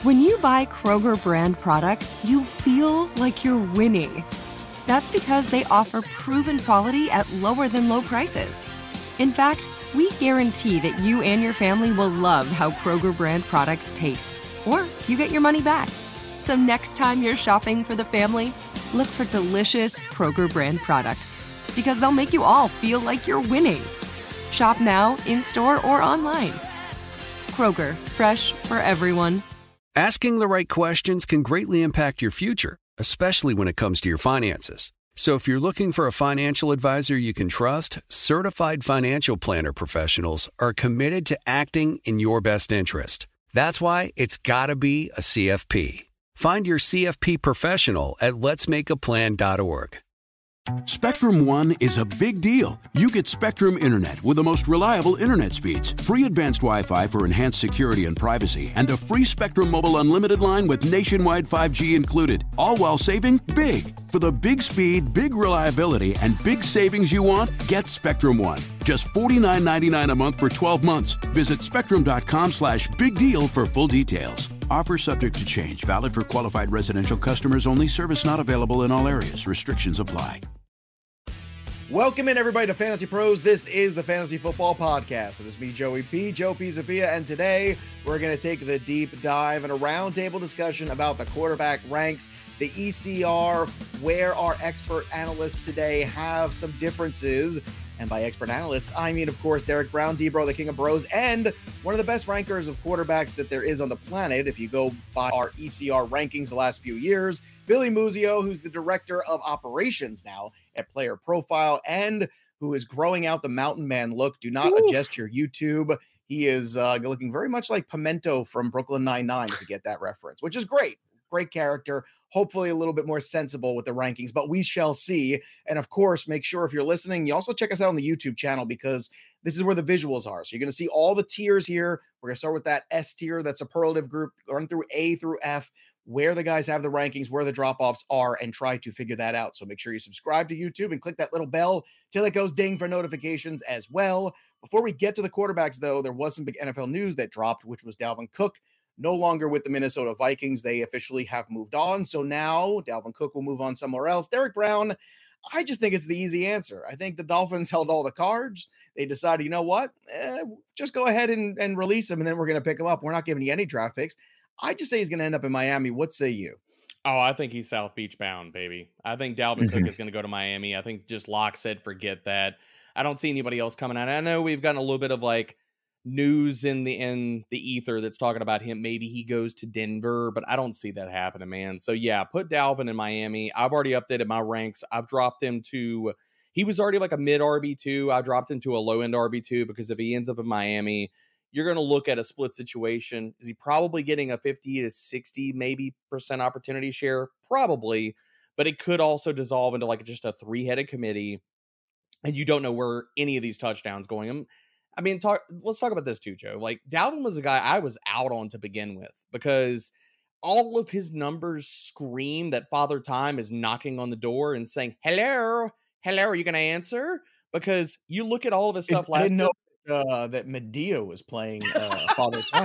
When you buy Kroger brand products, you feel like you're winning. That's because they offer proven quality at lower than low prices. In fact, we guarantee that you and your family will love how Kroger brand products taste, or you get your money back. So next time you're shopping for the family, look for delicious Kroger brand products, because they'll make you all feel like you're winning. Shop now, in-store, or online. Kroger, fresh for everyone. Asking the right questions can greatly impact your future, especially when it comes to your finances. So if you're looking for a financial advisor you can trust, certified financial planner professionals are committed to acting in your best interest. That's why it's got to be a CFP. Find your CFP professional at letsmakeaplan.org. Spectrum One is a big deal. You get Spectrum Internet with the most reliable internet speeds, free advanced Wi-Fi for enhanced security and privacy, and a free Spectrum Mobile Unlimited line with nationwide 5G included, all while saving big. For the big speed, big reliability, and big savings you want, get Spectrum One. Just $49.99 a month for 12 months. Visit spectrum.com/big deal for full details. Offer subject to change. Valid for qualified residential customers only. Service not available in all areas. Restrictions apply. Welcome in, everybody, to Fantasy Pros. This is the Fantasy Football Podcast. It is me, Joey P, Joe Pisapia, and today we're going to take the deep dive and a roundtable discussion about the quarterback ranks, the ECR, where our expert analysts today have some differences. And by expert analysts, I mean, of course, Derek Brown, D-Bro, the king of bros, and one of the best rankers of quarterbacks that there is on the planet, if you go by our ECR rankings the last few years, Billy Muzio, who's the director of operations now at Player Profile and who is growing out the mountain man look. Do not adjust your YouTube. He is looking very much like Pimento from Brooklyn Nine-Nine, if you get that reference, which is great. Great character. Hopefully a little bit more sensible with the rankings, but we shall see. And of course, make sure if you're listening, you also check us out on the YouTube channel, because this is where the visuals are. So you're going to see all the tiers here. We're going to start with that S tier, that superlative group, run through A through F, where the guys have the rankings, where the drop-offs are, and try to figure that out. So make sure you subscribe to YouTube and click that little bell till it goes ding for notifications as well. Before we get to the quarterbacks, though, there was some big NFL news that dropped, which was Dalvin Cook no longer with the Minnesota Vikings. They officially have moved on. So now Dalvin Cook will move on somewhere else. Derek Brown, I just think it's the easy answer. I think the Dolphins held all the cards. They decided, you know what, just go ahead and release him, and then we're going to pick him up. We're not giving you any draft picks. I just say he's going to end up in Miami. What say you? Oh, I think he's South Beach bound, baby. I think Dalvin Cook is going to go to Miami. I think just Locke said, forget that. I don't see anybody else coming out. I know we've gotten a little bit of like news in the ether that's talking about him. Maybe he goes to Denver, but I don't see that happening, man. So yeah, put Dalvin in Miami. I've already updated my ranks. I've dropped him to, he was already like a mid RB2. I dropped him to a low end RB2 because if he ends up in Miami, you're going to look at a split situation. Is he probably getting a 50 to 60 maybe percent opportunity share? Probably, but it could also dissolve into like just a 3-headed committee, and you don't know where any of these touchdowns going. I mean, let's talk about this too, Joe. Like, Dalvin was a guy I was out on to begin with because all of his numbers scream that Father Time is knocking on the door and saying, hello, are you going to answer? Because you look at all of his stuff last year. I didn't know that Medea was playing Father Time.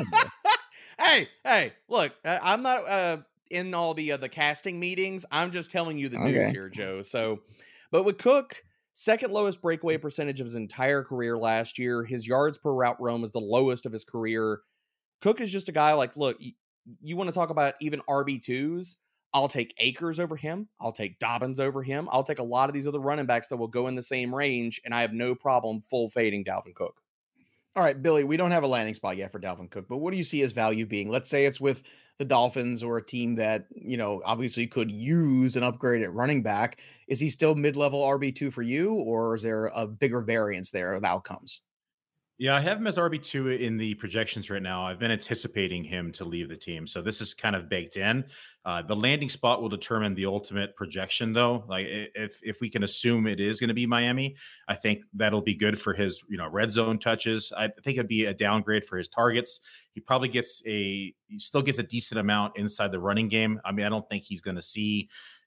Hey, look, I'm not in all the casting meetings. I'm just telling you the news here, Joe. So, but with Cook, second lowest breakaway percentage of his entire career last year. His yards per route run was the lowest of his career. Cook is just a guy like, look, you want to talk about even RB2s? I'll take Akers over him. I'll take Dobbins over him. I'll take a lot of these other running backs that will go in the same range, and I have no problem full fading Dalvin Cook. All right, Billy, we don't have a landing spot yet for Dalvin Cook, but what do you see his value being? Let's say it's with the Dolphins or a team that, you know, obviously could use an upgrade at running back. Is he still mid-level RB2 for you, or is there a bigger variance there of outcomes? Yeah, I have him as RB2 in the projections right now. I've been anticipating him to leave the team, so this is kind of baked in. The landing spot will determine the ultimate projection, though. Like if we can assume it is going to be Miami, I think that'll be good for his, red zone touches. I think it'd be a downgrade for his targets. He probably he still gets a decent amount inside the running game. I mean, I don't think he's going to see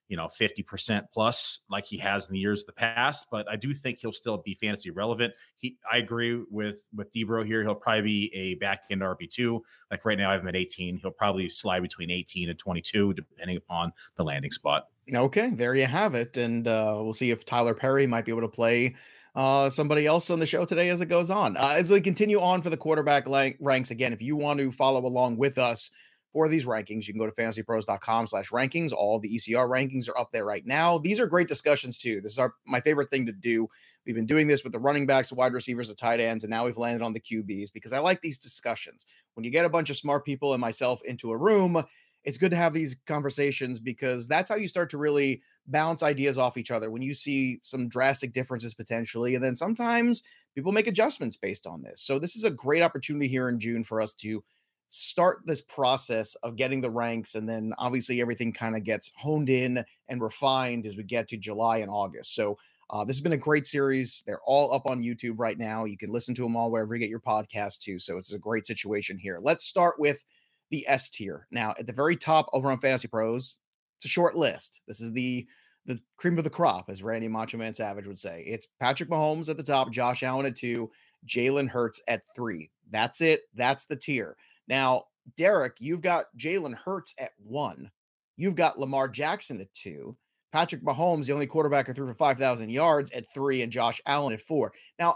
50% plus like he has in the years of the past, but I do think he'll still be fantasy relevant. I agree with Debro here. He'll probably be a back end RB2. Like right now I have him at 18. He'll probably slide between 18 and 22, depending upon the landing spot. Okay, there you have it. And we'll see if Tyler Perry might be able to play somebody else on the show today as it goes on. As we continue on for the quarterback ranks, again, if you want to follow along with us for these rankings, you can go to fantasypros.com/rankings. All the ECR rankings are up there right now. These are great discussions too. This is my favorite thing to do. We've been doing this with the running backs, the wide receivers, the tight ends, and now we've landed on the QBs because I like these discussions. When you get a bunch of smart people and myself into a room, it's good to have these conversations because that's how you start to really bounce ideas off each other when you see some drastic differences potentially. And then sometimes people make adjustments based on this. So this is a great opportunity here in June for us to start this process of getting the ranks. And then obviously everything kind of gets honed in and refined as we get to July and August. So this has been a great series. They're all up on YouTube right now. You can listen to them all wherever you get your podcast too. So it's a great situation here. Let's start with the S tier. Now at the very top over on Fantasy Pros, it's a short list. This is the cream of the crop, as Randy Macho Man Savage would say. It's Patrick Mahomes at the top, Josh Allen at 2, Jalen Hurts at 3. That's it. That's the tier. Now, Derek, you've got Jalen Hurts at 1. You've got Lamar Jackson at 2. Patrick Mahomes, the only quarterback who threw for 5,000 yards at 3, and Josh Allen at 4. Now,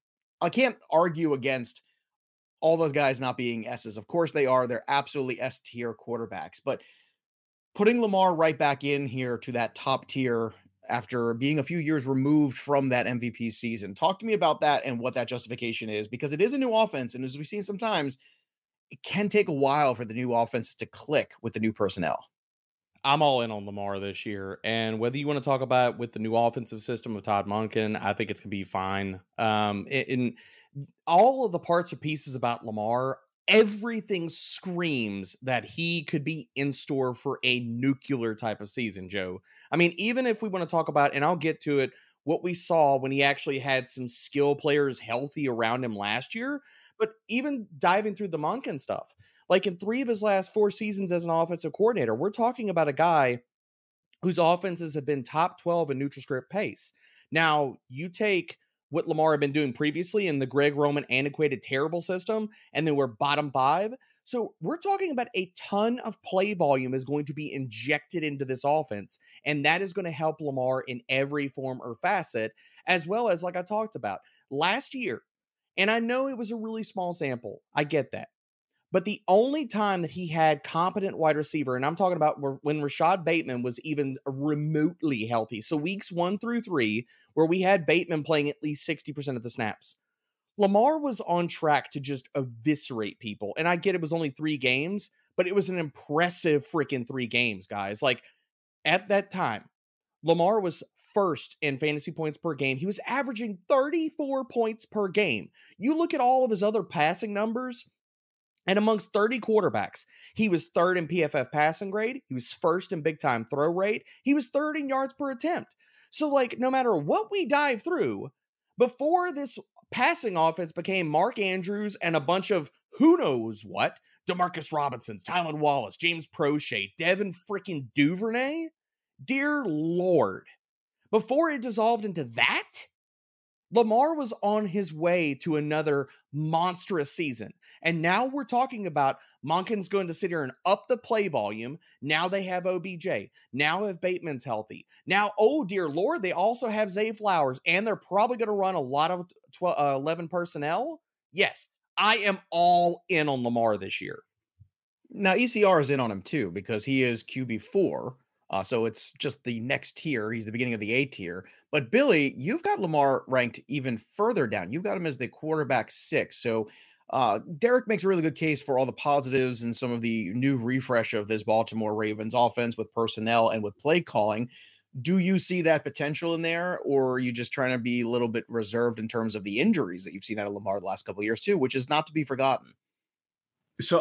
I can't argue against all those guys not being S's. Of course they are. They're absolutely S tier quarterbacks. But putting Lamar right back in here to that top tier after being a few years removed from that MVP season, talk to me about that and what that justification is, because it is a new offense. And as we've seen sometimes, it can take a while for the new offense to click with the new personnel. I'm all in on Lamar this year. And whether you want to talk about with the new offensive system of Todd Monken, I think it's going to be fine. In all of the parts or pieces about Lamar, everything screams that he could be in store for a nuclear type of season, Joe. I mean, even if we want to talk about, and I'll get to it, what we saw when he actually had some skill players healthy around him last year, but even diving through the Monken stuff, like in 3 of his last 4 seasons as an offensive coordinator, we're talking about a guy whose offenses have been top 12 in neutral script pace. Now, you take what Lamar had been doing previously in the Greg Roman antiquated terrible system, and then we're bottom 5. So we're talking about a ton of play volume is going to be injected into this offense, and that is going to help Lamar in every form or facet, as well as, like I talked about, last year. And I know it was a really small sample. I get that. But the only time that he had competent wide receiver, and I'm talking about when Rashad Bateman was even remotely healthy, so weeks 1 through 3, where we had Bateman playing at least 60% of the snaps, Lamar was on track to just eviscerate people. And I get it was only 3 games, but it was an impressive freaking 3 games, guys. Like, at that time, Lamar was first in fantasy points per game. He was averaging 34 points per game. You look at all of his other passing numbers, and amongst 30 quarterbacks, he was 3rd in PFF passing grade. He was 1st in big time throw rate. He was 3rd in yards per attempt. So, like, no matter what we dive through, before this passing offense became Mark Andrews and a bunch of who knows what, Demarcus Robinsons, Tylan Wallace, James Prochet, Devin freaking Duvernay, dear Lord, before it dissolved into that, Lamar was on his way to another monstrous season. And now we're talking about Monken's going to sit here and up the play volume. Now they have OBJ. Now if Bateman's healthy. Now, oh dear Lord, they also have Zay Flowers, and they're probably going to run a lot of 11 personnel. Yes, I am all in on Lamar this year. Now, ECR is in on him too, because he is QB4. So it's just the next tier. He's the beginning of the A tier. But Billy, you've got Lamar ranked even further down. You've got him as the quarterback 6. So Derek makes a really good case for all the positives and some of the new refresh of this Baltimore Ravens offense with personnel and with play calling. Do you see that potential in there, or are you just trying to be a little bit reserved in terms of the injuries that you've seen out of Lamar the last couple of years too, which is not to be forgotten? So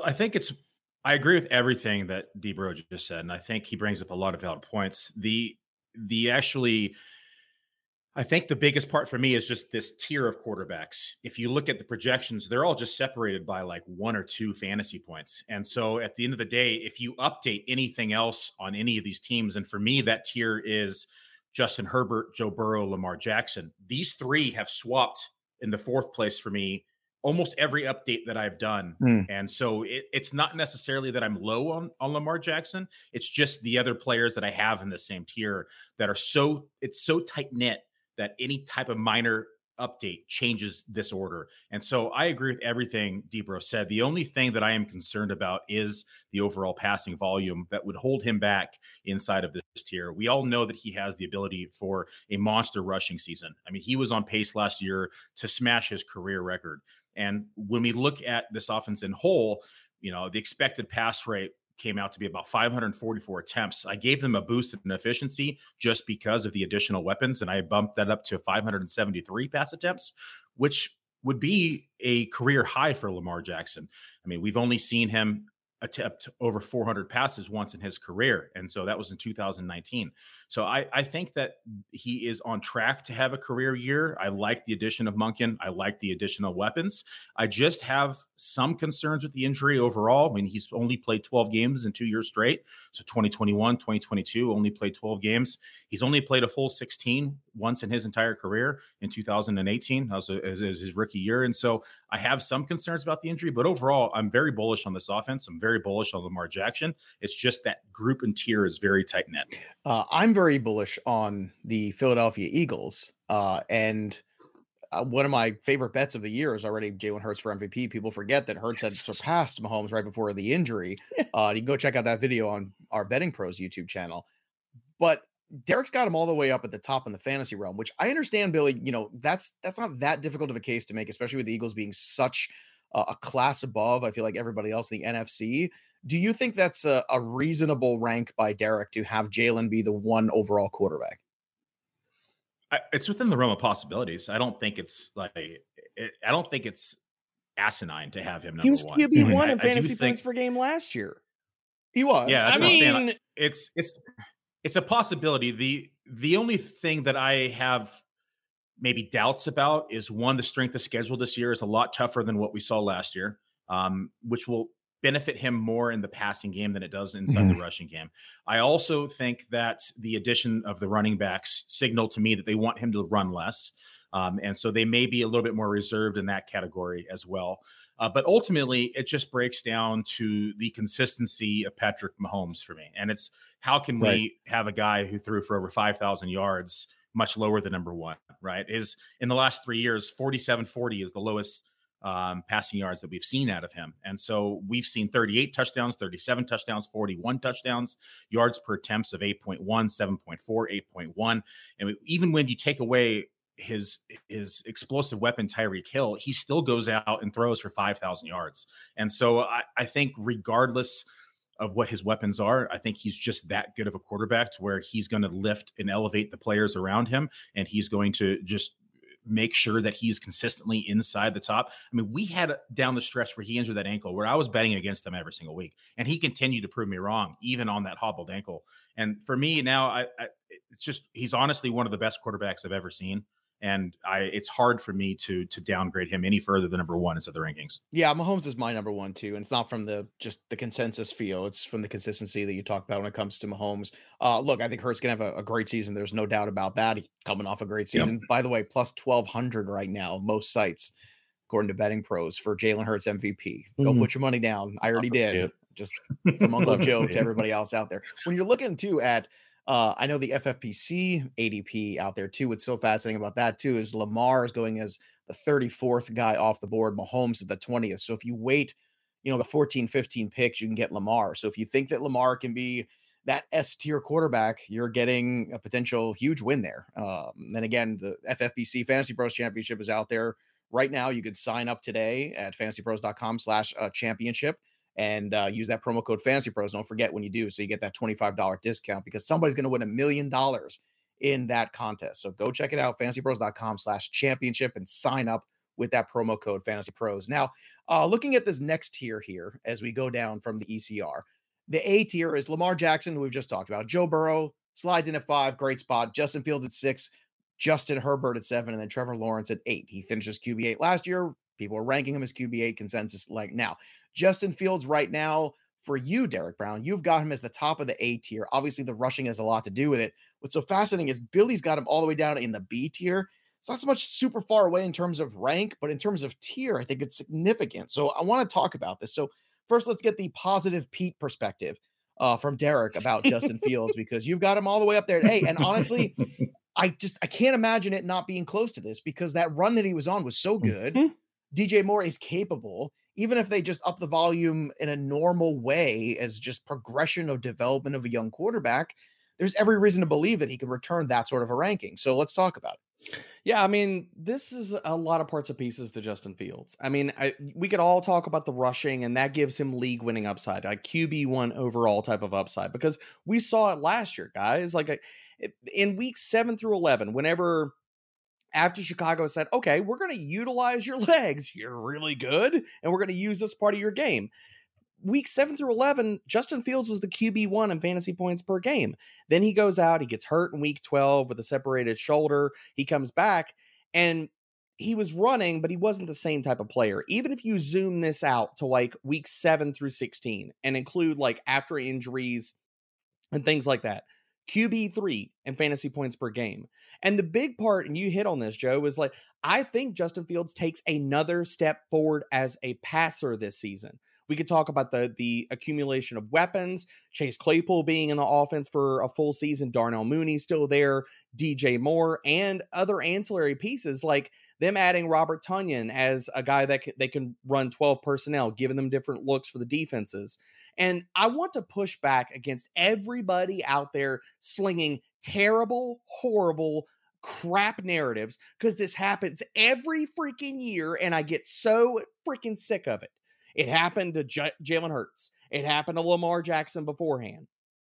I agree with everything that Debro just said, and I think he brings up a lot of valid points. The actually, I think the biggest part for me is just this tier of quarterbacks. If you look at the projections, they're all just separated by like 1 or 2 fantasy points. And so at the end of the day, if you update anything else on any of these teams, and for me, that tier is Justin Herbert, Joe Burrow, Lamar Jackson. These 3 have swapped in the 4th place for me almost every update that I've done. And so it's not necessarily that I'm low on Lamar Jackson. It's just the other players that I have in the same tier that are it's so tight knit that any type of minor update changes this order. And so I agree with everything Debro said. The only thing that I am concerned about is the overall passing volume that would hold him back inside of this tier. We all know that he has the ability for a monster rushing season. I mean, he was on pace last year to smash his career record. And when we look at this offense in whole, the expected pass rate came out to be about 544 attempts. I gave them a boost in efficiency just because of the additional weapons, and I bumped that up to 573 pass attempts, which would be a career high for Lamar Jackson. I mean, we've only seen him attempt over 400 passes once in his career, and so that was in 2019. So I think that he is on track to have a career year. I like the addition of Monken. I like the additional weapons. I just have some concerns with the injury overall. I mean, he's only played 12 games in 2 years straight. So 2021, 2022, only played 12 games. He's only played a full 16 once in his entire career in 2018. That was his rookie year. And so I have some concerns about the injury, but overall, I'm very bullish on this offense. I'm very bullish on Lamar Jackson. It's just that group and tier is very tight knit. I'm very bullish on the Philadelphia Eagles. And one of my favorite bets of the year is already Jalen Hurts for MVP. People forget that Hurts had surpassed Mahomes right before the injury. You can go check out that video on our Betting Pros YouTube channel. But Derek's got him all the way up at the top in the fantasy realm, which I understand, Billy. That's not that difficult of a case to make, especially with the Eagles being such a class above, I feel like, everybody else in the NFC. Do you think that's a reasonable rank by Derek to have Jalen be the 1 overall quarterback? It's within the realm of possibilities. I don't think it's asinine to have him number 1. He was QB1 in fantasy points per game last year. He was. Yeah, I mean, it's a possibility. The only thing that I have maybe doubts about is, one, the strength of schedule this year is a lot tougher than what we saw last year, which will benefit him more in the passing game than it does inside the rushing game. I also think that the addition of the running backs signal to me that they want him to run less. And so they may be a little bit more reserved in that category as well. But ultimately, it just breaks down to the consistency of Patrick Mahomes for me. And it's, how can we have a guy who threw for over 5,000 yards much lower than number 1, right? Is in the last 3 years, 47-40 is the lowest passing yards that we've seen out of him. And so we've seen 38 touchdowns, 37 touchdowns, 41 touchdowns, yards per attempts of 8.1, 7.4, 8.1. And even when you take away his explosive weapon, Tyreek Hill, he still goes out and throws for 5,000 yards. And so I think regardless of what his weapons are, I think he's just that good of a quarterback to where he's going to lift and elevate the players around him. And he's going to just make sure that he's consistently inside the top. I mean, we had down the stretch where he injured that ankle where I was betting against him every single week, and he continued to prove me wrong, even on that hobbled ankle. And for me now, it's just, he's honestly one of the best quarterbacks I've ever seen. And it's hard for me to downgrade him any further than number 1 into the rankings. Yeah, Mahomes is my number 1 too. And it's not from just the consensus feel. It's from the consistency that you talk about when it comes to Mahomes. Look, I think Hurts can have a great season. There's no doubt about that. He's coming off a great season. By the way, plus 1,200 right now, most sites, according to Betting Pros, for Jalen Hurts MVP. Go put your money down. I already did. Just from Uncle Joe to everybody else out there. When you're looking too at, I know the FFPC ADP out there too. What's so fascinating about that too is Lamar is going as the 34th guy off the board. Mahomes is the 20th. So if you wait, the 14, 15 picks, you can get Lamar. So if you think that Lamar can be that S tier quarterback, you're getting a potential huge win there. And again, the FFPC Fantasy Pros Championship is out there right now. You could sign up today at fantasypros.com/championship. And use that promo code Fantasy Pros. Don't forget when you do, so you get that $25 discount, because somebody's going to win $1 million in that contest. So go check it out, fantasypros.com/championship, and sign up with that promo code Fantasy Pros. Now, looking at this next tier here, as we go down from the ECR, the A tier is Lamar Jackson, who we've just talked about. Joe Burrow slides in at 5, great spot. Justin Fields at 6. Justin Herbert at 7, and then Trevor Lawrence at 8. He finishes QB8 last year. People are ranking him as QB8 consensus like now. Justin Fields right now, for you, Derek Brown, you've got him as the top of the A tier. Obviously, the rushing has a lot to do with it. What's so fascinating is Billy's got him all the way down in the B tier. It's not so much super far away in terms of rank, but in terms of tier, I think it's significant. So I want to talk about this. So first, let's get the positive Pete perspective from Derek about Justin Fields, because you've got him all the way up there at A. And honestly, I can't imagine it not being close to this, because that run that he was on was so good. DJ Moore is capable, even if they just up the volume in a normal way as just progression of development of a young quarterback. There's every reason to believe that he could return that sort of a ranking. So let's talk about it. Yeah, I mean, this is a lot of parts and pieces to Justin Fields. I mean, we could all talk about the rushing, and that gives him league-winning upside, like QB1 overall type of upside, because we saw it last year, guys. Like in weeks 7 through 11, whenever after Chicago said, okay, we're going to utilize your legs, you're really good, and we're going to use this part of your game. Week 7 through 11, Justin Fields was the QB1 in fantasy points per game. Then he goes out, he gets hurt in week 12 with a separated shoulder. He comes back, and he was running, but he wasn't the same type of player. Even if you zoom this out to like week 7 through 16 and include like after injuries and things like that, QB3 in fantasy points per game. And the big part, and you hit on this, Joe, is like, I think Justin Fields takes another step forward as a passer this season. We could talk about the accumulation of weapons, Chase Claypool being in the offense for a full season, Darnell Mooney still there, DJ Moore, and other ancillary pieces like them adding Robert Tonyan as a guy that they can run 12 personnel, giving them different looks for the defenses. And I want to push back against everybody out there slinging terrible, horrible, crap narratives, because this happens every freaking year, and I get so freaking sick of it. It happened to Jalen Hurts. It happened to Lamar Jackson beforehand.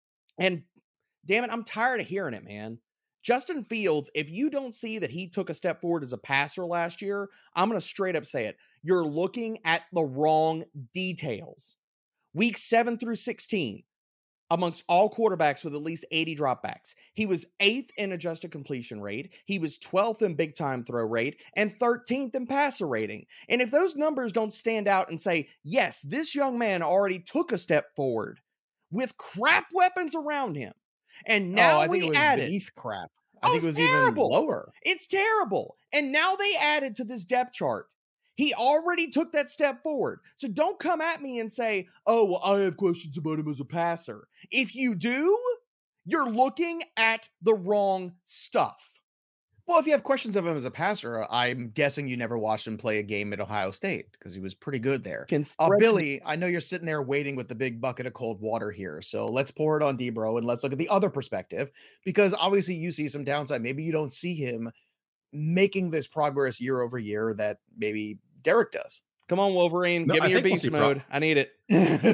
And damn it, I'm tired of hearing it, man. Justin Fields, if you don't see that he took a step forward as a passer last year, I'm going to straight up say it. You're looking at the wrong details. Week 7 through 16, amongst all quarterbacks with at least 80 dropbacks, he was 8th in adjusted completion rate. He was 12th in big time throw rate and 13th in passer rating. And if those numbers don't stand out and say, yes, this young man already took a step forward with crap weapons around him, and now I think it was added beneath crap. I think it was terrible. Even lower. It's terrible. And now they added to this depth chart. He already took that step forward. So don't come at me and say, oh, well, I have questions about him as a passer. If you do, you're looking at the wrong stuff. Well, if you have questions of him as a passer, I'm guessing you never watched him play a game at Ohio State, because he was pretty good there. Billy, I know you're sitting there waiting with the big bucket of cold water here. So let's pour it on Debro and let's look at the other perspective, because obviously you see some downside. Maybe you don't see him making this progress year over year that maybe Derek does. Come on, Wolverine. Give me your beast mode. I need it.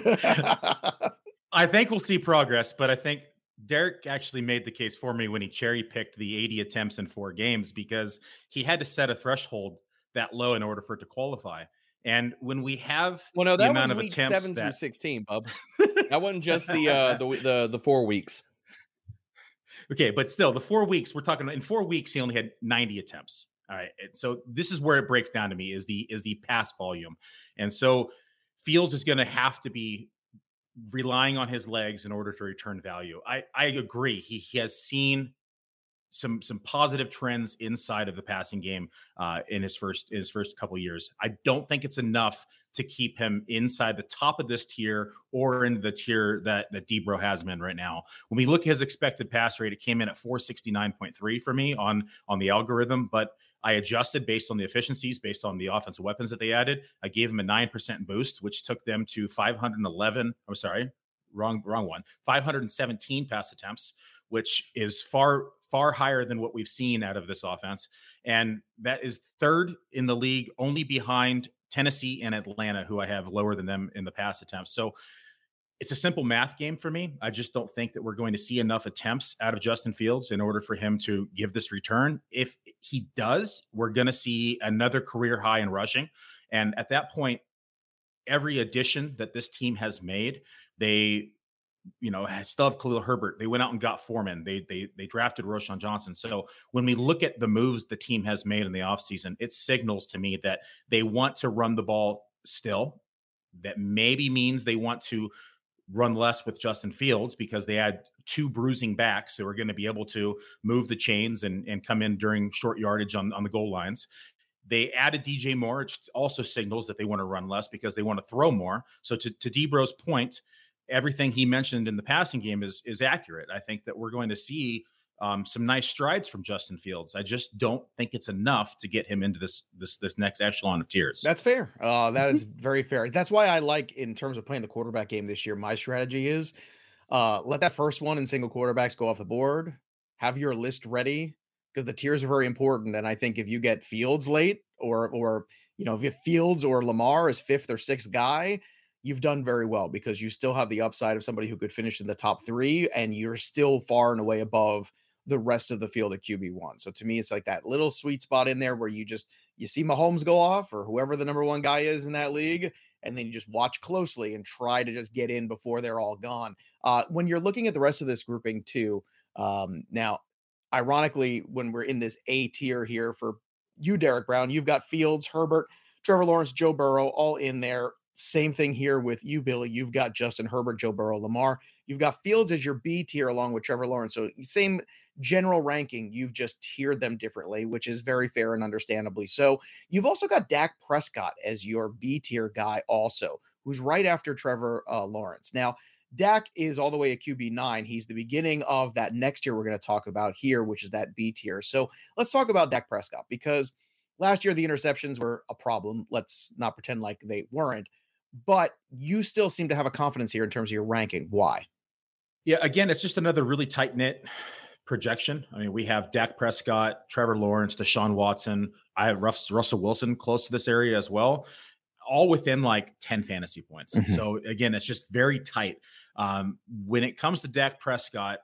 I think we'll see progress, but I think Derek actually made the case for me when he cherry picked the 80 attempts in 4 games, because he had to set a threshold that low in order for it to qualify. And when we have that the amount was of week attempts 7 through 16, bub. That wasn't just the 4 weeks. Okay, but still, the 4 weeks, we're talking in 4 weeks, he only had 90 attempts. All right. So this is where it breaks down to me is the pass volume. And so Fields is going to have to be relying on his legs in order to return value. I agree. He has seen some positive trends inside of the passing game in his first couple of years. I don't think it's enough to keep him inside the top of this tier or in the tier that Debro has him in right now. When we look at his expected pass rate, it came in at 469.3 for me on the algorithm, but I adjusted based on the efficiencies, based on the offensive weapons that they added. I gave him a 9% boost, which took them to 511. I'm sorry, wrong one. 517 pass attempts, which is far higher than what we've seen out of this offense. And that is 3rd in the league, only behind Tennessee and Atlanta, who I have lower than them in the pass attempts. So it's a simple math game for me. I just don't think that we're going to see enough attempts out of Justin Fields in order for him to give this return. If he does, we're going to see another career high in rushing. And at that point, every addition that this team has made, they still have Khalil Herbert. They went out and got Foreman. They drafted Roschon Johnson. So when we look at the moves the team has made in the offseason, it signals to me that they want to run the ball still. That maybe means they want to run less with Justin Fields because they had 2 bruising backs who are going to be able to move the chains and come in during short yardage on the goal lines. They added DJ Moore, which also signals that they want to run less because they want to throw more. So to Debro's point, everything he mentioned in the passing game is accurate. I think that we're going to see some nice strides from Justin Fields. I just don't think it's enough to get him into this next echelon of tiers. That's fair. That is very fair. That's why I like, in terms of playing the quarterback game this year, my strategy is let that first one in single quarterbacks go off the board. Have your list ready, because the tiers are very important. And I think if you get Fields late, or if you have Fields or Lamar as 5th or 6th guy, you've done very well, because you still have the upside of somebody who could finish in the top 3, and you're still far and away above the rest of the field at QB1. So to me, it's like that little sweet spot in there where you see Mahomes go off, or whoever the number 1 guy is in that league, and then you just watch closely and try to just get in before they're all gone. When you're looking at the rest of this grouping too, now, ironically, when we're in this A tier here for you, Derek Brown, you've got Fields, Herbert, Trevor Lawrence, Joe Burrow, all in there. Same thing here with you, Billy. You've got Justin Herbert, Joe Burrow, Lamar. You've got Fields as your B tier along with Trevor Lawrence. So same general ranking, you've just tiered them differently, which is very fair and understandably so. You've also got Dak Prescott as your B tier guy also, who's right after Trevor Lawrence. Now, Dak is all the way at QB9. He's the beginning of that next tier we're going to talk about here, which is that B tier. So let's talk about Dak Prescott, because last year the interceptions were a problem. Let's not pretend like they weren't. But you still seem to have a confidence here in terms of your ranking. Why? Yeah, again, it's just another really tight-knit projection. I mean, we have Dak Prescott, Trevor Lawrence, Deshaun Watson. I have Russell Wilson close to this area as well, all within like 10 fantasy points. Mm-hmm. So again, it's just very tight. When it comes to Dak Prescott,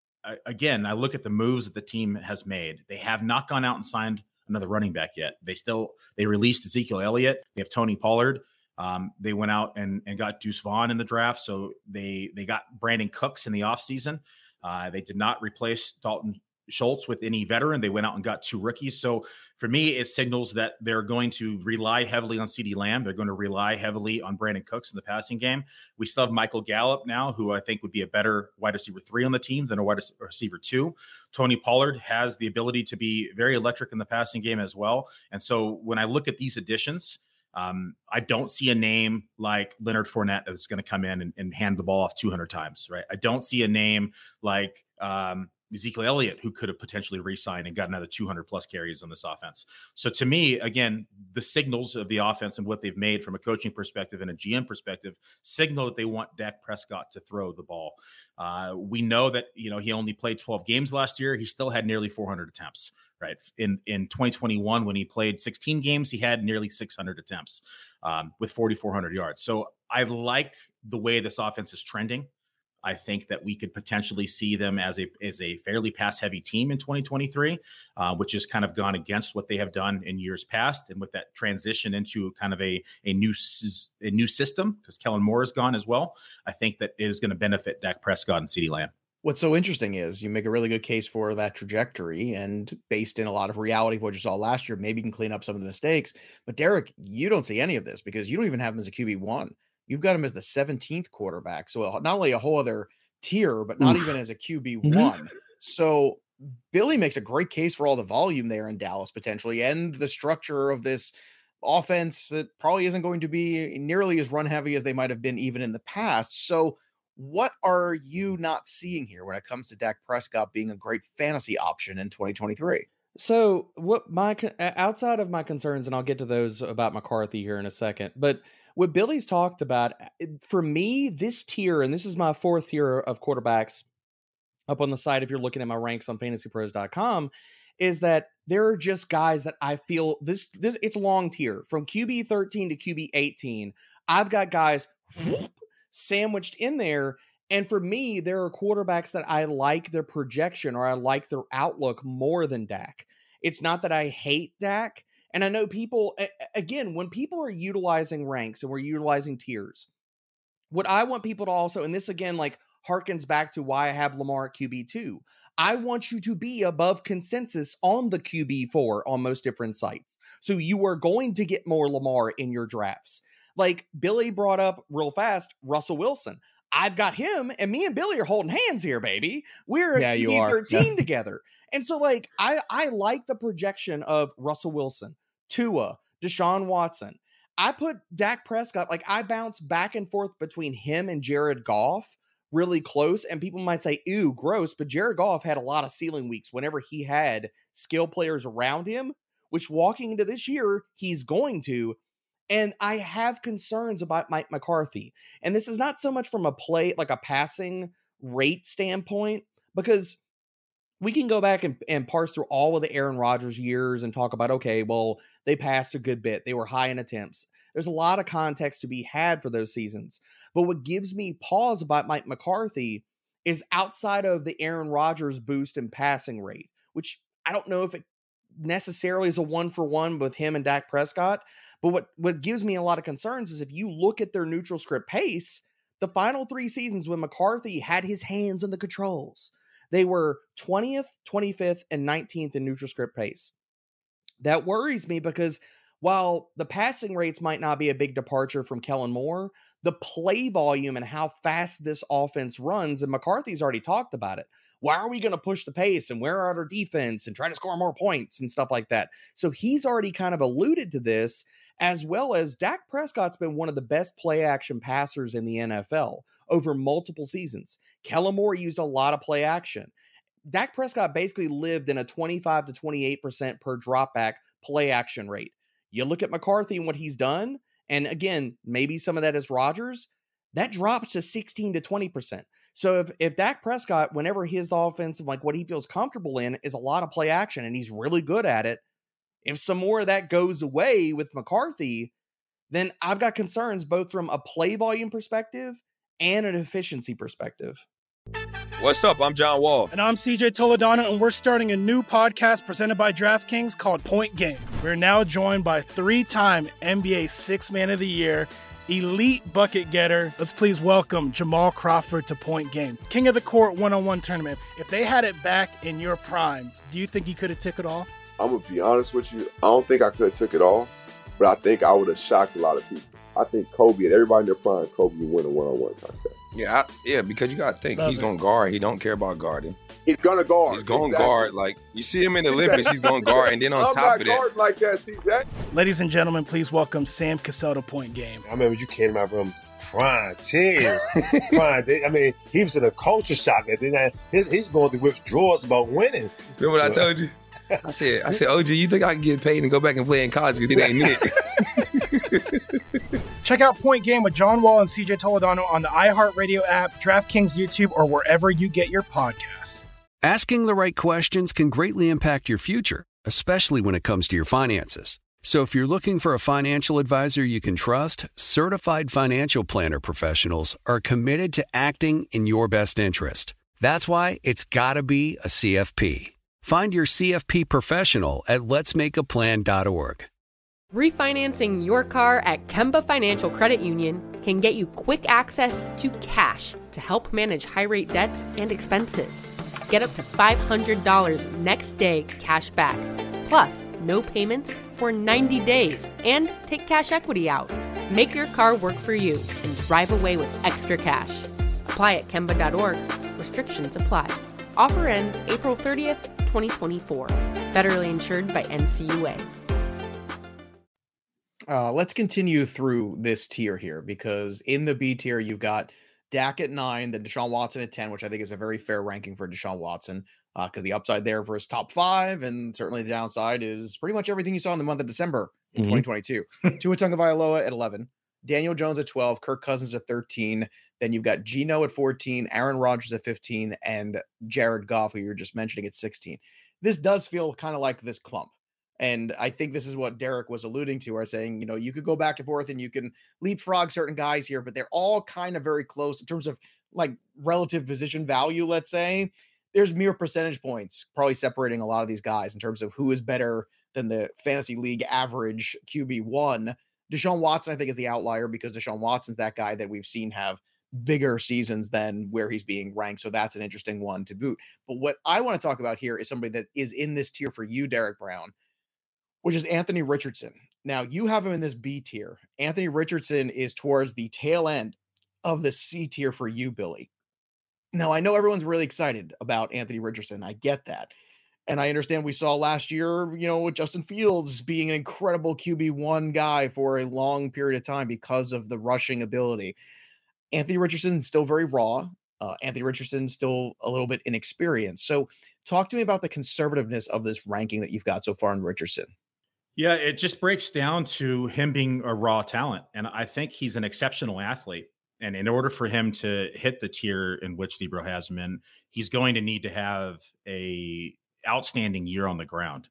again, I look at the moves that the team has made. They have not gone out and signed another running back yet. They released Ezekiel Elliott. They have Tony Pollard. They went out and got Deuce Vaughn in the draft. So they got Brandon Cooks in the offseason. They did not replace Dalton Schultz with any veteran. They went out and got 2 rookies. So for me, it signals that they're going to rely heavily on CeeDee Lamb. They're going to rely heavily on Brandon Cooks in the passing game. We still have Michael Gallup now, who I think would be a better wide receiver 3 on the team than a wide receiver 2. Tony Pollard has the ability to be very electric in the passing game as well. And so when I look at these additions, I don't see a name like Leonard Fournette that's going to come in and hand the ball off 200 times, right? I don't see a name like Ezekiel Elliott, who could have potentially re-signed and got another 200 plus carries on this offense. So to me, again, the signals of the offense and what they've made from a coaching perspective and a GM perspective signal that they want Dak Prescott to throw the ball. We know that, he only played 12 games last year. He still had nearly 400 attempts, right? In 2021, when he played 16 games, he had nearly 600 attempts with 4,400 yards. So I like the way this offense is trending. I think that we could potentially see them as a fairly pass-heavy team in 2023, which has kind of gone against what they have done in years past. And with that transition into kind of a new system, because Kellen Moore is gone as well, I think that it is going to benefit Dak Prescott and CeeDee Lamb. What's so interesting is you make a really good case for that trajectory, and based in a lot of reality of what you saw last year, maybe you can clean up some of the mistakes. But Derek, you don't see any of this because you don't even have him as a QB1. You've got him as the 17th quarterback. So not only a whole other tier, but not even as a QB1. So Billy makes a great case for all the volume there in Dallas potentially, and the structure of this offense that probably isn't going to be nearly as run heavy as they might have been even in the past. So what are you not seeing here when it comes to Dak Prescott being a great fantasy option in 2023? So what outside of my concerns, and I'll get to those about McCarthy here in a second, but what Billy's talked about, for me, this tier, and this is my 4th tier of quarterbacks up on the site, if you're looking at my ranks on fantasypros.com, is that there are just guys that I feel this it's a long tier from QB 13 to QB 18. I've got guys sandwiched in there. And for me, there are quarterbacks that I like their projection or I like their outlook more than Dak. It's not that I hate Dak. And I know people, again, when people are utilizing ranks and we're utilizing tiers, what I want people to also, and this again, like harkens back to why I have Lamar at QB2. I want you to be above consensus on the QB4 on most different sites. So you are going to get more Lamar in your drafts. Like Billy brought up real fast, Russell Wilson. I've got him, and me and Billy are holding hands here, baby. We're a QB13 together. And so, like, I like the projection of Russell Wilson, Tua, Deshaun Watson. I put Dak Prescott, like, I bounce back and forth between him and Jared Goff really close. And people might say, ew, gross. But Jared Goff had a lot of ceiling weeks whenever he had skill players around him, which walking into this year, he's going to. And I have concerns about Mike McCarthy. And this is not so much from a passing rate standpoint, because we can go back and parse through all of the Aaron Rodgers years and talk about, okay, well, they passed a good bit. They were high in attempts. There's a lot of context to be had for those seasons. But what gives me pause about Mike McCarthy is outside of the Aaron Rodgers boost in passing rate, which I don't know if it necessarily is a 1-for-1 with him and Dak Prescott. But what gives me a lot of concerns is if you look at their neutral script pace, the final 3 seasons when McCarthy had his hands on the controls, they were 20th, 25th, and 19th in neutral script pace. That worries me because while the passing rates might not be a big departure from Kellen Moore, the play volume and how fast this offense runs, and McCarthy's already talked about it. Why are we going to push the pace and wear out our defense and try to score more points and stuff like that? So he's already kind of alluded to this, as well as Dak Prescott's been one of the best play action passers in the NFL over multiple seasons. Kellen Moore used a lot of play action. Dak Prescott basically lived in a 25 to 28% per dropback play action rate. You look at McCarthy and what he's done, and again, maybe some of that is Rodgers, that drops to 16 to 20%. So if Dak Prescott, whenever his offense, like what he feels comfortable in, is a lot of play action and he's really good at it, if some more of that goes away with McCarthy, then I've got concerns both from a play volume perspective and an efficiency perspective. What's up? I'm John Wall. And I'm CJ Toledano, and we're starting a new podcast presented by DraftKings called Point Game. We're now joined by 3-time NBA Sixth Man of the Year, elite bucket getter. Let's please welcome Jamal Crawford to Point Game. King of the Court one-on-one tournament. If they had it back in your prime, do you think you could have took it all? I'm going to be honest with you. I don't think I could have took it all, but I think I would have shocked a lot of people. I think Kobe and everybody in their prime, Kobe would win a one-on-one contest. Yeah, because you got to think. He's going to guard. He don't care about guarding. He's going to guard. He's going to guard. Like, you see him in the Olympics, he's going to guard. And then on top of that. I'm not guarding like that, CJ. Ladies and gentlemen, please welcome Sam Cassell to Point Game. I remember you came out from prime 10. I mean, he was in a culture shock. And then he's going through withdrawals about winning. Remember what I told you? I said, OG, you think I can get paid and go back and play in college because it ain't it? Check out Point Game with John Wall and CJ Toledano on the iHeartRadio app, DraftKings YouTube, or wherever you get your podcasts. Asking the right questions can greatly impact your future, especially when it comes to your finances. So if you're looking for a financial advisor you can trust, certified financial planner professionals are committed to acting in your best interest. That's why it's got to be a CFP. Find your CFP professional at letsmakeaplan.org. Refinancing your car at Kemba Financial Credit Union can get you quick access to cash to help manage high-rate debts and expenses. Get up to $500 next day cash back, plus no payments for 90 days, and take cash equity out. Make your car work for you and drive away with extra cash. Apply at Kemba.org. Restrictions apply. Offer ends April 30th, 2024. Federally insured by NCUA. Let's continue through this tier here, because in the B tier, you've got Dak at 9, then Deshaun Watson at 10, which I think is a very fair ranking for Deshaun Watson, because the upside there for his top 5, and certainly the downside is pretty much everything you saw in the month of December in 2022. Tua Tagovailoa at 11, Daniel Jones at 12, Kirk Cousins at 13. Then you've got Geno at 14, Aaron Rodgers at 15, and Jared Goff, who you're just mentioning, at 16. This does feel kind of like this clump. And I think this is what Derek was alluding to, or saying, you know, you could go back and forth and you can leapfrog certain guys here, but they're all kind of very close in terms of like relative position value, let's say. There's mere percentage points probably separating a lot of these guys in terms of who is better than the fantasy league average QB1. Deshaun Watson, I think, is the outlier, because Deshaun Watson's that guy that we've seen have bigger seasons than where he's being ranked. So that's an interesting one to boot. But what I want to talk about here is somebody that is in this tier for you, Derek Brown, which is Anthony Richardson. Now, you have him in this B tier. Anthony Richardson is towards the tail end of the C tier for you, Billy. Now, I know everyone's really excited about Anthony Richardson. I get that. And I understand we saw last year, with Justin Fields being an incredible QB1 guy for a long period of time because of the rushing ability. Anthony Richardson is still very raw. Anthony Richardson still a little bit inexperienced. So talk to me about the conservativeness of this ranking that you've got so far in Richardson. Yeah, it just breaks down to him being a raw talent. And I think he's an exceptional athlete. And in order for him to hit the tier in which Libro has him in, he's going to need to have a outstanding year on the ground.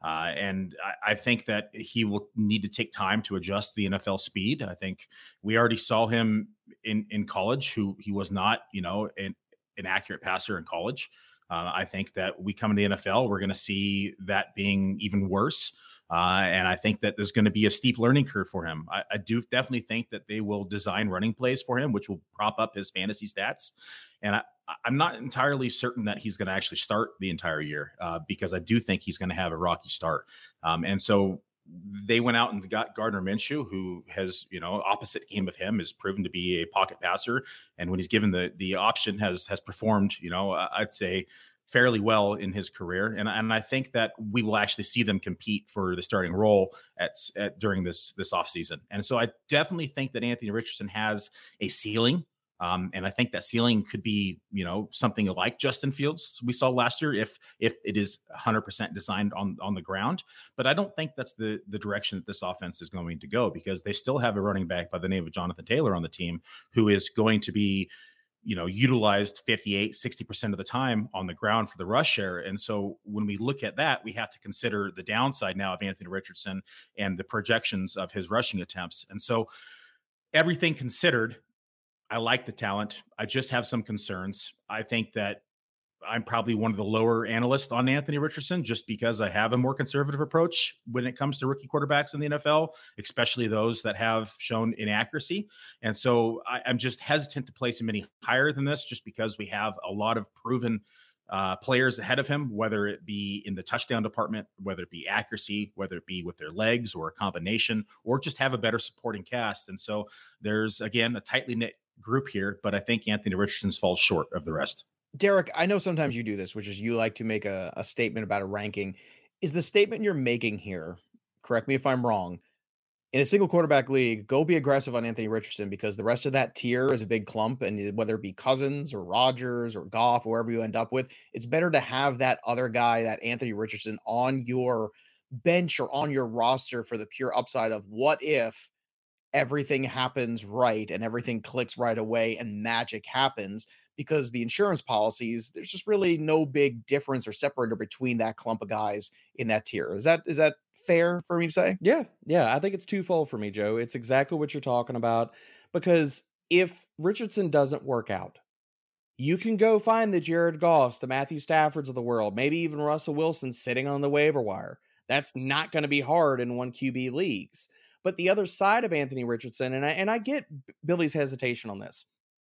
And I think that he will need to take time to adjust the NFL speed. I think we already saw him in college, he was not, an accurate passer in college. I think that we come into the NFL, we're going to see that being even worse. And I think that there's going to be a steep learning curve for him. I do definitely think that they will design running plays for him, which will prop up his fantasy stats. And I'm not entirely certain that he's going to actually start the entire year because I do think he's going to have a rocky start. And so they went out and got Gardner Minshew, who has, opposite game of him, is proven to be a pocket passer. And when he's given the option has performed, I'd say fairly well in his career. And I think that we will actually see them compete for the starting role during this offseason. And so I definitely think that Anthony Richardson has a ceiling. And I think that ceiling could be, something like Justin Fields we saw last year if it is 100% designed on the ground. But I don't think that's the direction that this offense is going to go, because they still have a running back by the name of Jonathan Taylor on the team who is going to be utilized 58-60% of the time on the ground for the rush share. And so when we look at that, we have to consider the downside now of Anthony Richardson and the projections of his rushing attempts. And so everything considered, I like the talent. I just have some concerns. I think that I'm probably one of the lower analysts on Anthony Richardson just because I have a more conservative approach when it comes to rookie quarterbacks in the NFL, especially those that have shown inaccuracy. And so I'm just hesitant to place him any higher than this just because we have a lot of proven players ahead of him, whether it be in the touchdown department, whether it be accuracy, whether it be with their legs or a combination, or just have a better supporting cast. And so there's, again, a tightly knit group here, but I think Anthony Richardson falls short of the rest. Derek, I know sometimes you do this, which is you like to make a statement about a ranking. Is the statement you're making here, correct me if I'm wrong, in a single quarterback league, go be aggressive on Anthony Richardson because the rest of that tier is a big clump, and whether it be Cousins or Rodgers or Goff, or wherever you end up with, it's better to have that other guy, that Anthony Richardson, on your bench or on your roster for the pure upside of what if everything happens right and everything clicks right away and magic happens, because the insurance policies, there's just really no big difference or separator between that clump of guys in that tier. Is that fair for me to say? Yeah. I think it's twofold for me, Joe. It's exactly what you're talking about, because if Richardson doesn't work out, you can go find the Jared Goffs, the Matthew Staffords of the world, maybe even Russell Wilson sitting on the waiver wire. That's not going to be hard in 1 QB leagues. But the other side of Anthony Richardson, and I get Billy's hesitation on this.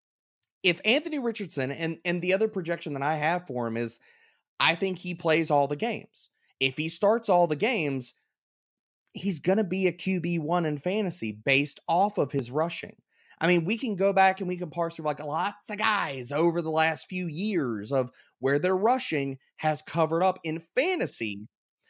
If Anthony Richardson, and the other projection that I have for him is, I think he plays all the games. If he starts all the games, he's going to be a QB1 in fantasy based off of his rushing. I mean, we can go back and we can parse through like lots of guys over the last few years of where their rushing has covered up in fantasy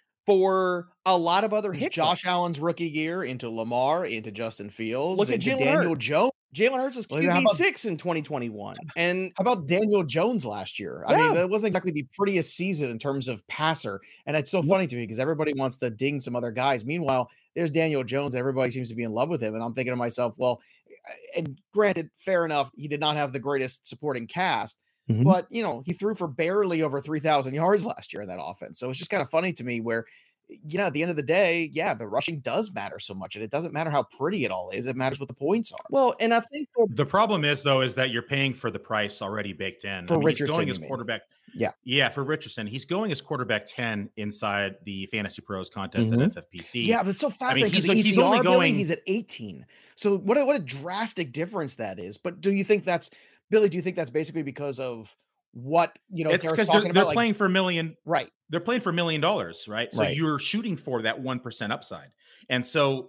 for a lot of other hiccups. Josh Allen's rookie year into Lamar, into Justin Fields, look at Daniel Jones. Jalen Hurts is QB6 in 2021. And how about Daniel Jones last year? I mean, that wasn't exactly the prettiest season in terms of passer. And it's so funny to me because everybody wants to ding some other guys. Meanwhile, there's Daniel Jones. Everybody seems to be in love with him. And I'm thinking to myself, well, and granted, fair enough, he did not have the greatest supporting cast. Mm-hmm. But, he threw for barely over 3,000 yards last year in that offense. So it's just kind of funny to me where at the end of the day, the rushing does matter so much, and it doesn't matter how pretty it all is. It matters what the points are. Well, and I think the problem is that you're paying for the price already baked in. For Richardson, he's going as quarterback. Yeah, for Richardson, he's going as quarterback 10 inside the Fantasy Pros contest at FFPC. Yeah, but it's so fascinating because he's only going. He's at 18. So what a drastic difference that is. But do you think that's basically because of what it's because they're playing for $1 million, right? They're playing for $1 million, right? So you're shooting for that 1% upside. And so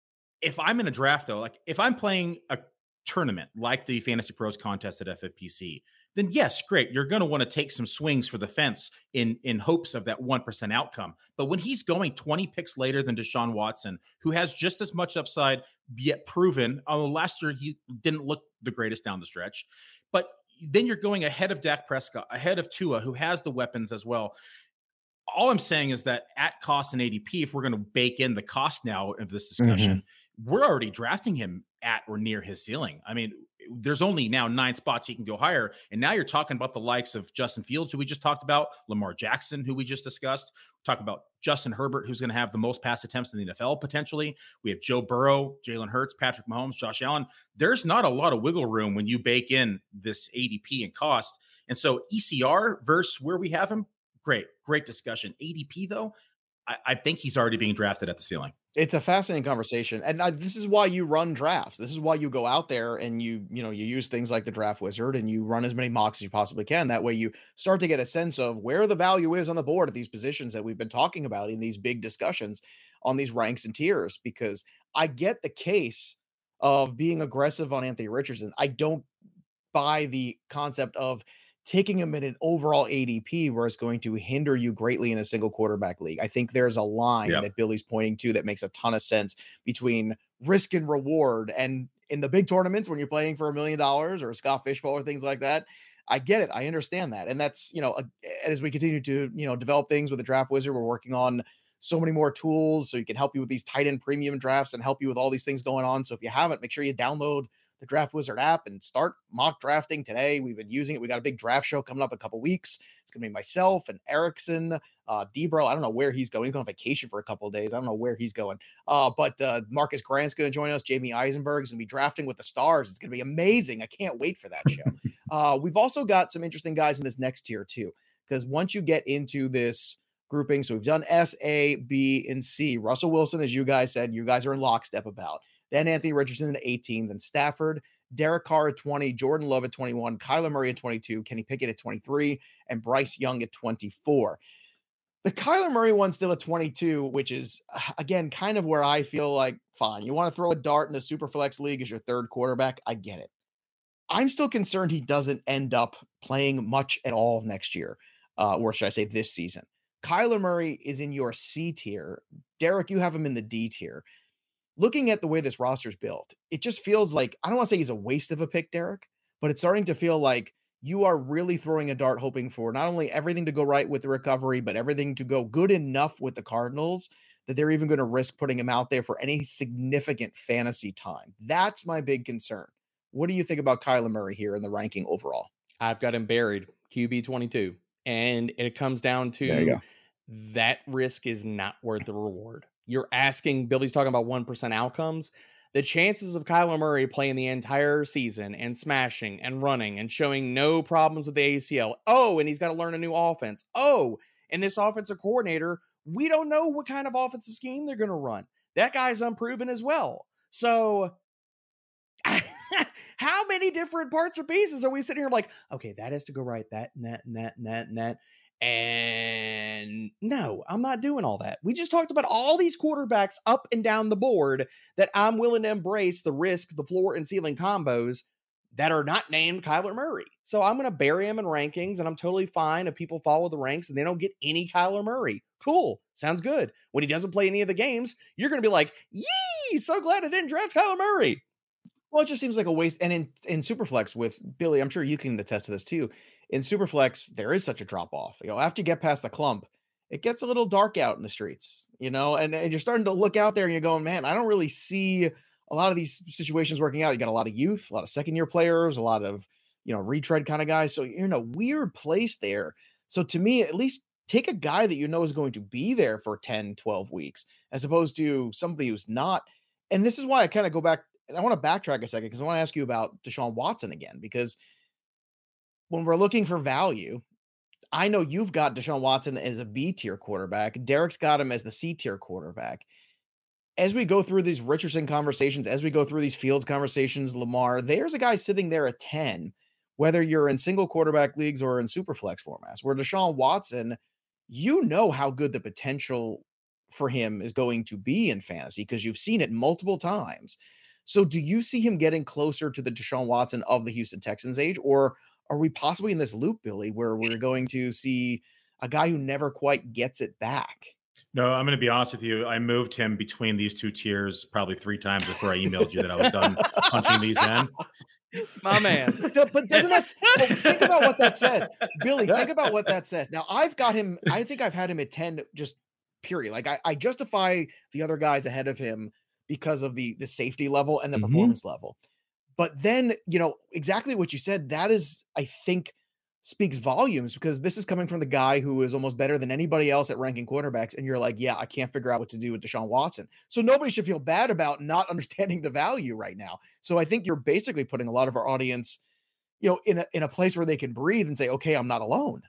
if I'm in a draft, though, like if I'm playing a tournament like the Fantasy Pros contest at FFPC, then yes, great. You're going to want to take some swings for the fence in hopes of that 1% outcome. But when he's going 20 picks later than Deshaun Watson, who has just as much upside, yet proven, last year he didn't look the greatest down the stretch, but then you're going ahead of Dak Prescott, ahead of Tua, who has the weapons as well. All I'm saying is that at cost and ADP, if we're going to bake in the cost now of this discussion, we're already drafting him at or near his ceiling. I mean, there's only now 9 spots he can go higher. And now you're talking about the likes of Justin Fields, who we just talked about, Lamar Jackson, who we just discussed. Talk about Justin Herbert, who's going to have the most pass attempts in the NFL potentially. We have Joe Burrow, Jalen Hurts, Patrick Mahomes, Josh Allen. There's not a lot of wiggle room when you bake in this ADP and cost. And so ECR versus where we have him, great discussion. ADP, though, I think he's already being drafted at the ceiling. It's a fascinating conversation. And this is why you run drafts. This is why you go out there and you use things like the Draft Wizard and you run as many mocks as you possibly can. That way you start to get a sense of where the value is on the board at these positions that we've been talking about in these big discussions on these ranks and tiers, because I get the case of being aggressive on Anthony Richardson. I don't buy the concept of taking him in an overall ADP where it's going to hinder you greatly in a single quarterback league. I think there's a line that Billy's pointing to that makes a ton of sense between risk and reward. And in the big tournaments, when you're playing for $1 million or a Scott Fishbowl or things like that, I get it. I understand that. And that's, as we continue to, develop things with the Draft Wizard, we're working on so many more tools so you can help you with these tight end premium drafts and help you with all these things going on. So if you haven't, make sure you download the Draft Wizard app and start mock drafting today. We've been using it. We got a big draft show coming up in a couple weeks. It's going to be myself and Erickson, Debro. I don't know where he's going. He's going on vacation for a couple of days. I don't know where he's going. But Marcus Grant's going to join us. Jamie Eisenberg's going to be drafting with the stars. It's going to be amazing. I can't wait for that show. We've also got some interesting guys in this next tier too, because once you get into this grouping, so we've done S, A, B, and C. Russell Wilson, as you guys said, you guys are in lockstep about. Then Anthony Richardson at 18, then Stafford, Derek Carr at 20, Jordan Love at 21, Kyler Murray at 22, Kenny Pickett at 23, and Bryce Young at 24. The Kyler Murray one still at 22, which is, again, kind of where I feel like, fine, you want to throw a dart in a Superflex league as your third quarterback, I get it. I'm still concerned he doesn't end up playing much at all next year, or should I say this season. Kyler Murray is in your C tier. Derek, you have him in the D tier. Looking at the way this roster's built, it just feels like, I don't want to say he's a waste of a pick, Derek, but it's starting to feel like you are really throwing a dart hoping for not only everything to go right with the recovery, but everything to go good enough with the Cardinals that they're even going to risk putting him out there for any significant fantasy time. That's my big concern. What do you think about Kyler Murray here in the ranking overall? I've got him buried, QB 22. And it comes down to that risk is not worth the reward. You're asking, Billy's talking about 1% outcomes. The chances of Kyler Murray playing the entire season and smashing and running and showing no problems with the ACL. Oh, and he's got to learn a new offense. Oh, and this offensive coordinator, we don't know what kind of offensive scheme they're going to run. That guy's unproven as well. So how many different parts or pieces are we sitting here like, okay, that has to go right, that, and that, and that, and that, and that. And no, I'm not doing all that. We just talked about all these quarterbacks up and down the board that I'm willing to embrace the risk, the floor and ceiling combos that are not named Kyler Murray. So I'm going to bury him in rankings, and I'm totally fine if people follow the ranks and they don't get any Kyler Murray. Cool. Sounds good. When he doesn't play any of the games, you're going to be like, yee, so glad I didn't draft Kyler Murray. Well, it just seems like a waste. And in Superflex with Billy, I'm sure you can attest to this too. In Superflex, there is such a drop off. After you get past the clump, it gets a little dark out in the streets, and you're starting to look out there and you're going, man, I don't really see a lot of these situations working out. You got a lot of youth, a lot of second-year players, a lot of, retread kind of guys. So you're in a weird place there. So to me, at least take a guy that you know is going to be there for 10, 12 weeks, as opposed to somebody who's not. And this is why I kind of go back, and I want to backtrack a second, because I want to ask you about Deshaun Watson again, because when we're looking for value, I know you've got Deshaun Watson as a B tier quarterback. Derek's got him as the C tier quarterback. As we go through these Richardson conversations, as we go through these Fields conversations, Lamar, there's a guy sitting there at 10, whether you're in single quarterback leagues or in super flex formats, where Deshaun Watson, you know how good the potential for him is going to be in fantasy because you've seen it multiple times. So do you see him getting closer to the Deshaun Watson of the Houston Texans age, or are we possibly in this loop, Billy, where we're going to see a guy who never quite gets it back? No, I'm going to be honest with you. I moved him between these two tiers probably 3 times before I emailed you that I was done punching these in. My man. But doesn't that think about what that says, Billy? Think about what that says. Now I've got him. I think I've had him at 10, just period. Like I justify the other guys ahead of him because of the safety level and the performance level. But then, exactly what you said, that is, I think, speaks volumes, because this is coming from the guy who is almost better than anybody else at ranking quarterbacks. And you're like, yeah, I can't figure out what to do with Deshaun Watson. So nobody should feel bad about not understanding the value right now. So I think you're basically putting a lot of our audience, in a place where they can breathe and say, okay, I'm not alone.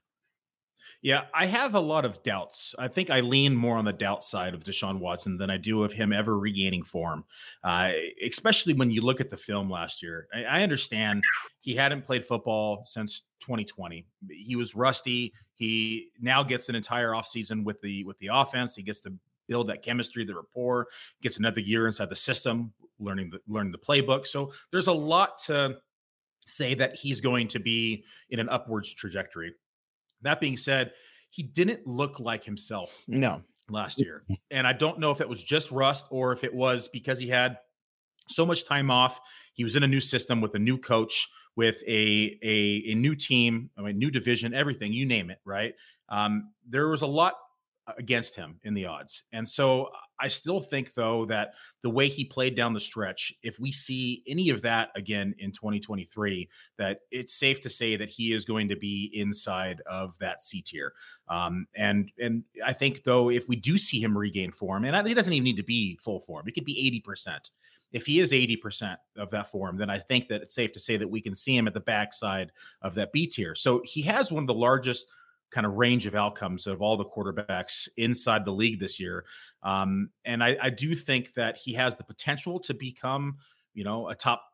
Yeah, I have a lot of doubts. I think I lean more on the doubt side of Deshaun Watson than I do of him ever regaining form, especially when you look at the film last year. I understand he hadn't played football since 2020. He was rusty. He now gets an entire offseason with the offense. He gets to build that chemistry, the rapport, gets another year inside the system, learning the playbook. So there's a lot to say that he's going to be in an upwards trajectory. That being said, he didn't look like himself last year. And I don't know if it was just rust or if it was because he had so much time off. He was in a new system with a new coach, with a new team, new division, everything, you name it, right? There was a lot against him in the odds. And so I still think, though, that the way he played down the stretch, if we see any of that again in 2023, that it's safe to say that he is going to be inside of that C tier. And I think, though, if we do see him regain form, and he doesn't even need to be full form, it could be 80%. If he is 80% of that form, then I think that it's safe to say that we can see him at the backside of that B tier. So he has one of the largest kind of range of outcomes of all the quarterbacks inside the league this year. And I do think that he has the potential to become, a top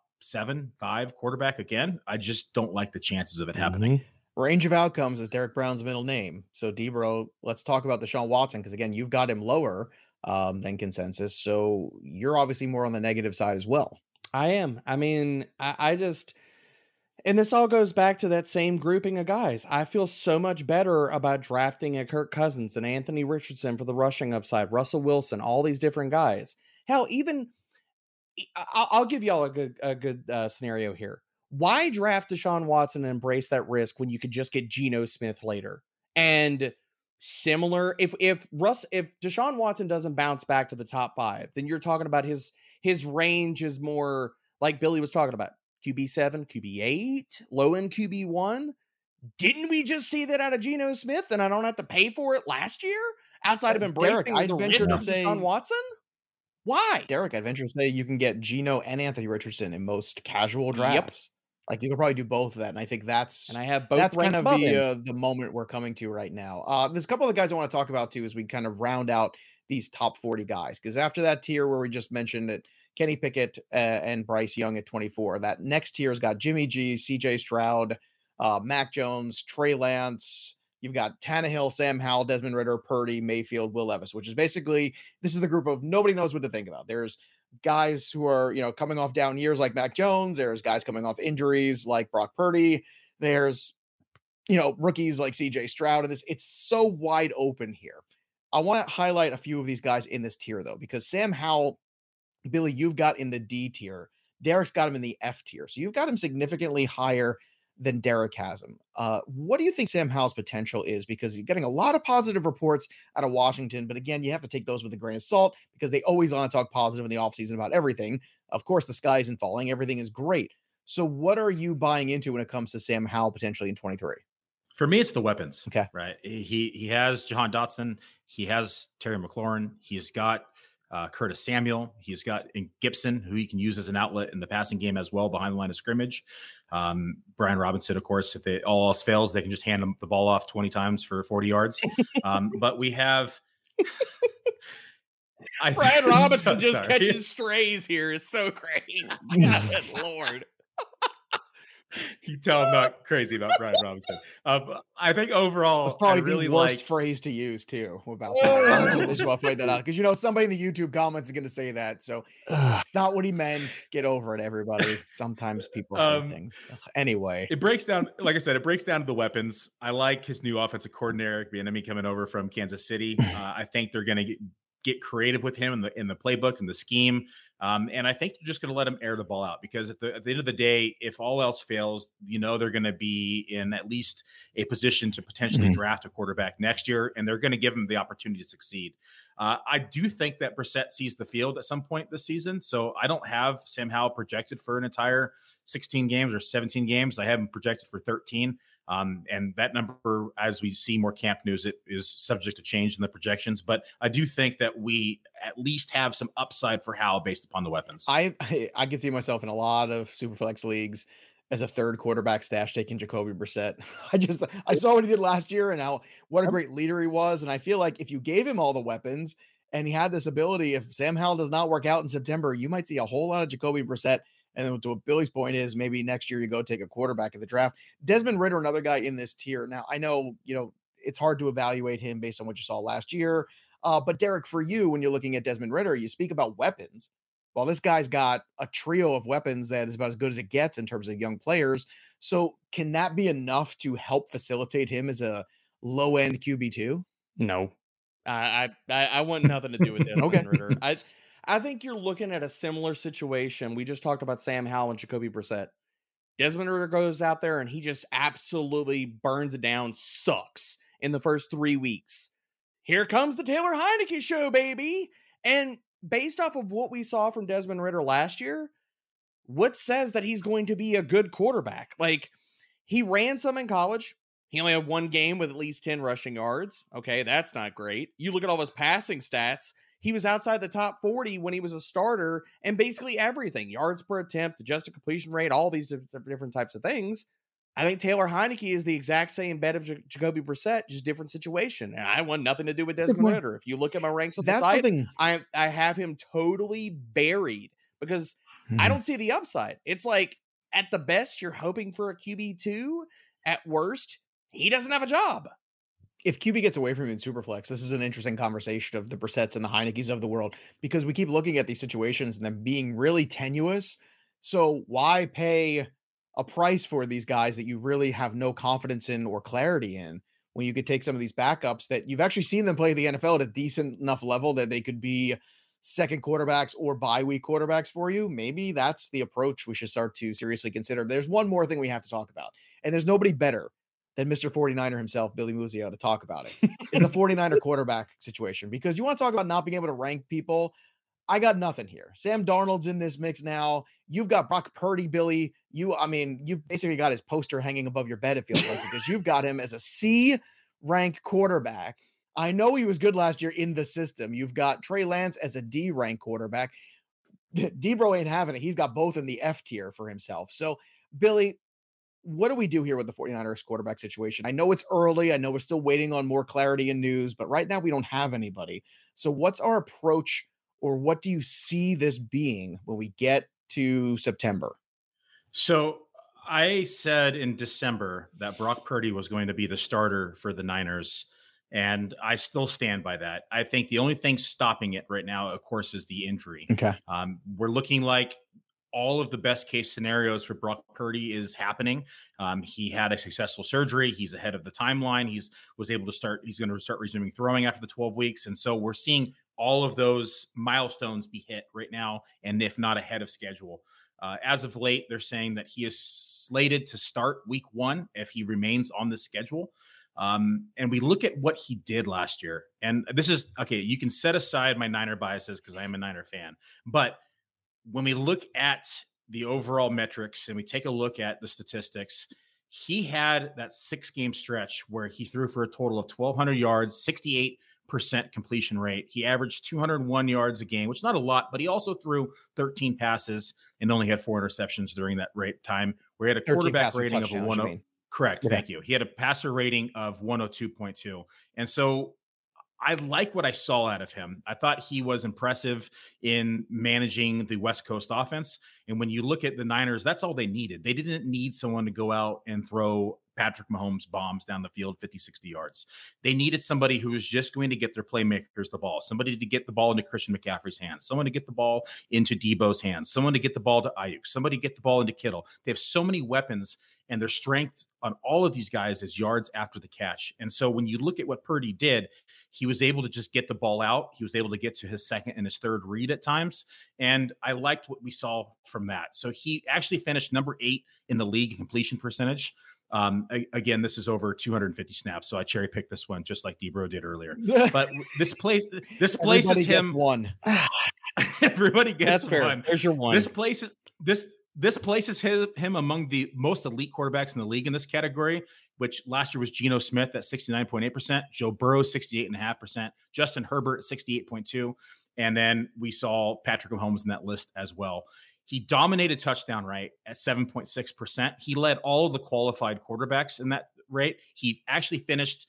7-5 quarterback again. I just don't like the chances of it happening. Range of outcomes is Derek Brown's middle name. So Debro, let's talk about Deshaun Watson, because again, you've got him lower than consensus. So you're obviously more on the negative side as well. I am. I mean, I just... And this all goes back to that same grouping of guys. I feel so much better about drafting a Kirk Cousins and Anthony Richardson for the rushing upside, Russell Wilson, all these different guys. Hell, even I'll give y'all a good scenario here. Why draft Deshaun Watson and embrace that risk when you could just get Geno Smith later? And similar, if Deshaun Watson doesn't bounce back to the top 5, then you're talking about his range is more like Billy was talking about. QB7, QB8, low end QB1. Didn't we just see that out of Geno Smith, and I don't have to pay for it last year outside of embracing the risk of Deshaun Watson? Why? Derek, I'd venture to say you can get Geno and Anthony Richardson in most casual drafts. Yep. Like you could probably do both of that, and I think that's I have both. That's kind of the moment we're coming to right now. There's a couple of guys I want to talk about too as we kind of round out these top 40 guys, because after that tier where we just mentioned it, Kenny Pickett and Bryce Young at 24. That next tier has got Jimmy G, CJ Stroud, Mac Jones, Trey Lance. You've got Tannehill, Sam Howell, Desmond Ridder, Purdy, Mayfield, Will Levis, which is basically, this is the group of nobody knows what to think about. There's guys who are, coming off down years like Mac Jones. There's guys coming off injuries like Brock Purdy. There's, rookies like CJ Stroud. And it's so wide open here. I want to highlight a few of these guys in this tier though, because Sam Howell, Billy, you've got in the D tier. Derek's got him in the F tier. So you've got him significantly higher than Derek has him. What do you think Sam Howell's potential is? Because you're getting a lot of positive reports out of Washington. But again, you have to take those with a grain of salt because they always want to talk positive in the offseason about everything. Of course, the sky isn't falling. Everything is great. So what are you buying into when it comes to Sam Howell potentially in 23? For me, it's the weapons. Okay. Right. He has Jahan Dotson. He has Terry McLaurin. He's got Curtis Samuel. He's got Gibson, who he can use as an outlet in the passing game as well behind the line of scrimmage. Brian Robinson, of course, if all else fails, they can just hand him the ball off 20 times for 40 yards. But we have Brian Robinson catches strays here is so great. God, Lord. You tell I'm not crazy about Brian Robinson. I think overall, it's probably really the worst phrase to use too about that. Just want to point that out because somebody in the YouTube comments is going to say that. So it's not what he meant. Get over it, everybody. Sometimes people say things. Anyway, it breaks down. Like I said, it breaks down to the weapons. I like his new offensive coordinator, Eric Bieniemy, coming over from Kansas City. I think they're going to get creative with him in the playbook and the scheme. And I think they're just going to let him air the ball out because at the end of the day, if all else fails, they're going to be in at least a position to potentially draft a quarterback next year, and they're going to give him the opportunity to succeed. I do think that Brissett sees the field at some point this season. So I don't have Sam Howell projected for an entire 16 games or 17 games. I have him projected for 13. And that number, as we see more camp news, it is subject to change in the projections. But I do think that we at least have some upside for Howell based upon the weapons. I can see myself in a lot of Superflex leagues as a third quarterback stash taking Jacoby Brissett. I saw what he did last year and what a great leader he was. And I feel like if you gave him all the weapons and he had this ability, if Sam Howell does not work out in September, you might see a whole lot of Jacoby Brissett. And then to what Billy's point is, maybe next year you go take a quarterback in the draft. Desmond Ridder, another guy in this tier. Now, I know, it's hard to evaluate him based on what you saw last year. But Derek, for you, when you're looking at Desmond Ridder, you speak about weapons. Well, this guy's got a trio of weapons that is about as good as it gets in terms of young players. So can that be enough to help facilitate him as a low-end QB2? No. I want nothing to do with Desmond Ridder. I think you're looking at a similar situation. We just talked about Sam Howell and Jacoby Brissett. Desmond Ridder goes out there and he just absolutely burns it down, sucks in the first 3 weeks. Here comes the Taylor Heinicke show, baby. And based off of what we saw from Desmond Ridder last year, what says that he's going to be a good quarterback? Like, he ran some in college. He only had one game with at least 10 rushing yards. Okay, that's not great. You look at all his passing stats. He was outside the top 40 when he was a starter, and basically everything, yards per attempt, adjusted completion rate, all these different types of things. I think Taylor Heinicke is the exact same bet of Jacoby Brissett, just different situation. And I want nothing to do with Desmond Ridder. If you look at my ranks on the site, I have him totally buried because I don't see the upside. It's like, at the best, you're hoping for a QB2. At worst, he doesn't have a job. If QB gets away from you in Superflex, this is an interesting conversation of the Brissetts and the Heineckes of the world, because we keep looking at these situations and them being really tenuous. So why pay a price for these guys that you really have no confidence in or clarity in when you could take some of these backups that you've actually seen them play the NFL at a decent enough level that they could be second quarterbacks or bye week quarterbacks for you? Maybe that's the approach we should start to seriously consider. There's one more thing we have to talk about, and there's nobody better than Mr. 49er himself, Billy Muzio, to talk about it. Is the 49er quarterback situation. Because you want to talk about not being able to rank people. I got nothing here. Sam Darnold's in this mix now. You've got Brock Purdy, Billy. You've basically got his poster hanging above your bed, it feels like, because you've got him as a C rank quarterback. I know he was good last year in the system. You've got Trey Lance as a D rank quarterback. Debro ain't having it. He's got both in the F tier for himself. So, Billy, what do we do here with the 49ers quarterback situation? I know it's early. I know we're still waiting on more clarity and news, but right now we don't have anybody. So what's our approach, or what do you see this being when we get to September? So I said in December that Brock Purdy was going to be the starter for the Niners, and I still stand by that. I think the only thing stopping it right now, of course, is the injury. Okay. We're looking like all of the best case scenarios for Brock Purdy is happening. He had a successful surgery. He's ahead of the timeline. He's going to start resuming throwing after the 12 weeks. And so we're seeing all of those milestones be hit right now, and if not ahead of schedule. As of late, they're saying that he is slated to start week 1 if he remains on the schedule. And we look at what he did last year. And this is, okay, you can set aside my Niner biases because I am a Niner fan. But when we look at the overall metrics and we take a look at the statistics, he had that 6-game stretch where he threw for a total of 1,200 yards, 68% completion rate. He averaged 201 yards a game, which is not a lot, but he also threw 13 passes and only had 4 interceptions during that time, where he had a quarterback rating of a 1. Correct. Okay. Thank you. He had a passer rating of 102.2. And so I like what I saw out of him. I thought he was impressive in managing the West Coast offense. And when you look at the Niners, that's all they needed. They didn't need someone to go out and throw Patrick Mahomes bombs down the field 50, 60 yards. They needed somebody who was just going to get their playmakers the ball, somebody to get the ball into Christian McCaffrey's hands, someone to get the ball into Debo's hands, someone to get the ball to Ayuk, somebody to get the ball into Kittle. They have so many weapons, and their strength on all of these guys is yards after the catch. And so when you look at what Purdy did, he was able to just get the ball out. He was able to get to his second and his third read at times. And I liked what we saw from that. So he actually finished number 8 in the league in completion percentage. Again, this is over 250 snaps. So I cherry picked this one just like Debro did earlier. But this places him one. Everybody gets That's fair. One. There's your one. This places him among the most elite quarterbacks in the league in this category, which last year was Geno Smith at 69.8%, Joe Burrow 68.5%, Justin Herbert 68.2%, and then we saw Patrick Mahomes in that list as well. He dominated touchdown rate at 7.6%. He led all the qualified quarterbacks in that rate. He actually finished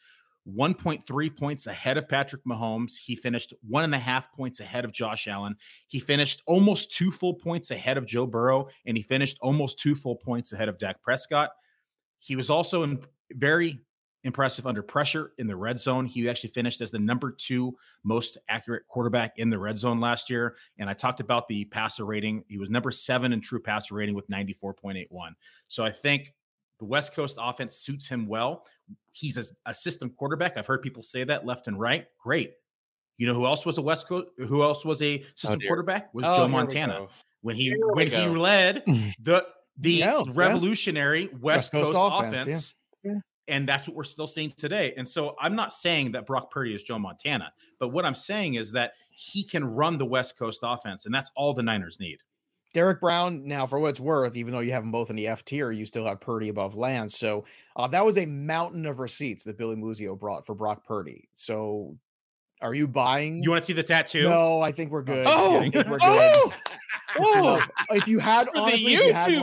1.3 points ahead of Patrick Mahomes. He finished 1.5 points ahead of Josh Allen. He finished almost 2 full points ahead of Joe Burrow, and he finished almost 2 full points ahead of Dak Prescott. He was also very impressive under pressure in the red zone. He actually finished as the number 2 most accurate quarterback in the red zone last year. And I talked about the passer rating. He was number 7 in true passer rating with 94.81. So I think the West Coast offense suits him well. He's a system quarterback. I've heard people say that left and right. Great. You know who else was a system quarterback? Was Joe Montana. When he led the revolutionary West Coast offense. Yeah. And that's what we're still seeing today. And so I'm not saying that Brock Purdy is Joe Montana, but what I'm saying is that he can run the West Coast offense, and that's all the Niners need. Derek Brown, now for what it's worth, even though you have them both in the F tier, you still have Purdy above Lance. So that was a mountain of receipts that Billy Muzio brought for Brock Purdy. So are you buying? You want to see the tattoo? No, I think we're good. Oh, I think we're good. Oh, if you had, honestly,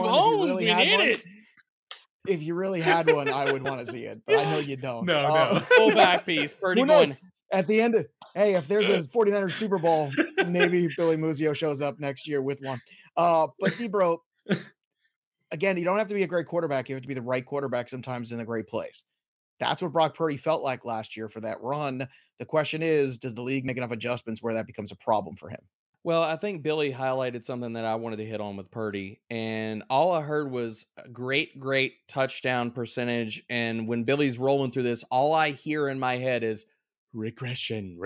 if you really had one, I would want to see it, but I know you don't. No. Full back piece. Purdy won. At the end of, hey, if there's a 49ers Super Bowl, maybe Billy Muzio shows up next year with one. But Debro, again, you don't have to be a great quarterback. You have to be the right quarterback sometimes in a great place. That's what Brock Purdy felt like last year for that run. The question is, does the league make enough adjustments where that becomes a problem for him? Well, I think Billy highlighted something that I wanted to hit on with Purdy, and all I heard was a great touchdown percentage. And when Billy's rolling through this, all I hear in my head is regression.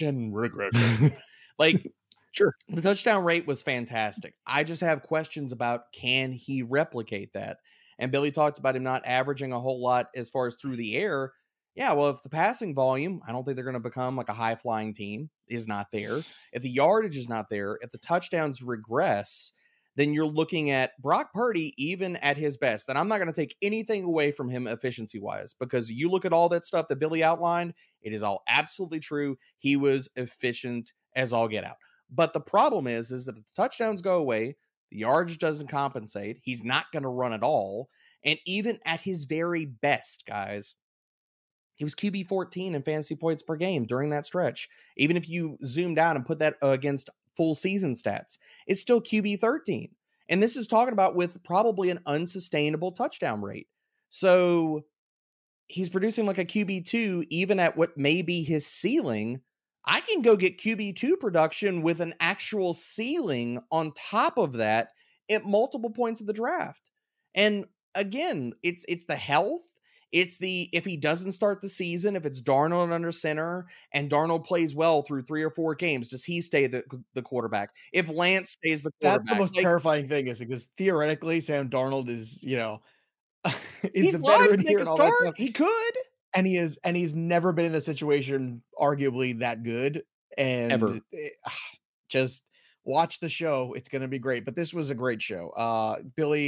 Like, sure, the touchdown rate was fantastic. I just have questions about, can he replicate that? And Billy talked about him not averaging a whole lot as far as through the air. Yeah, well, if the passing volume, I don't think they're going to become like a high-flying team, is not there. If the yardage is not there, if the touchdowns regress, then you're looking at Brock Purdy even at his best. And I'm not going to take anything away from him efficiency-wise, because you look at all that stuff that Billy outlined, it is all absolutely true. He was efficient as all get out. But the problem is if the touchdowns go away, the yardage doesn't compensate, he's not going to run at all. And even at his very best, guys, he was QB 14 in fantasy points per game during that stretch. Even if you zoom down and put that against full season stats, it's still QB 13. And this is talking about with probably an unsustainable touchdown rate. So he's producing like a QB 2, even at what may be his ceiling. I can go get QB 2 production with an actual ceiling on top of that at multiple points of the draft. And again, it's the health. It's if he doesn't start the season, if it's Darnold under center and Darnold plays well through 3 or 4 games, does he stay the quarterback? If Lance stays the quarterback. That's the most terrifying thing, is because theoretically Sam Darnold is, he's a veteran here and all that stuff. He could. And he's never been in a situation arguably that good. And ever. Just watch the show. It's going to be great. But this was a great show. Billy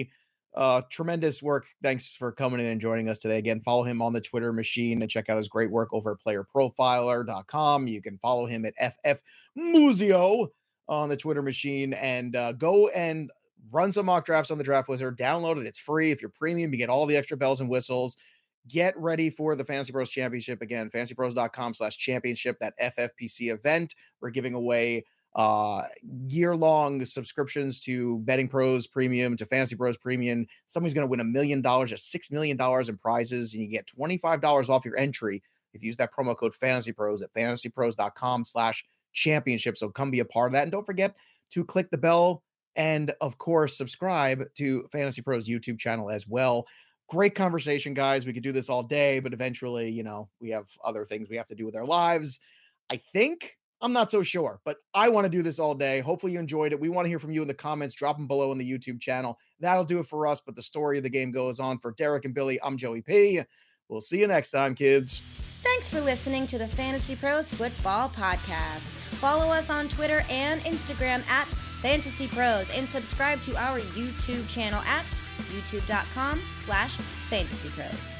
Tremendous work. Thanks for coming in and joining us today. Again, follow him on the Twitter machine and check out his great work over at playerprofiler.com. You can follow him at FFMuzio on the Twitter machine, and go and run some mock drafts on the Draft Wizard. Download it. It's free. If you're premium, you get all the extra bells and whistles. Get ready for the Fantasy Pros Championship. Again, fantasypros.com/championship, that FFPC event. We're giving away year-long subscriptions to Betting Pros Premium, to Fantasy Pros Premium. Somebody's going to win $1 million, just $6 million in prizes, and you get $25 off your entry if you use that promo code Fantasy Pros at fantasypros.com/championship. So come be a part of that. And don't forget to click the bell and, of course, subscribe to Fantasy Pros YouTube channel as well. Great conversation, guys. We could do this all day, but eventually, we have other things we have to do with our lives. I'm not so sure, but I want to do this all day. Hopefully you enjoyed it. We want to hear from you in the comments. Drop them below on the YouTube channel. That'll do it for us, but the story of the game goes on. For Derek and Billy, I'm Joey P. We'll see you next time, kids. Thanks for listening to the Fantasy Pros Football Podcast. Follow us on Twitter and Instagram at Fantasy Pros, and subscribe to our YouTube channel at youtube.com/fantasypros.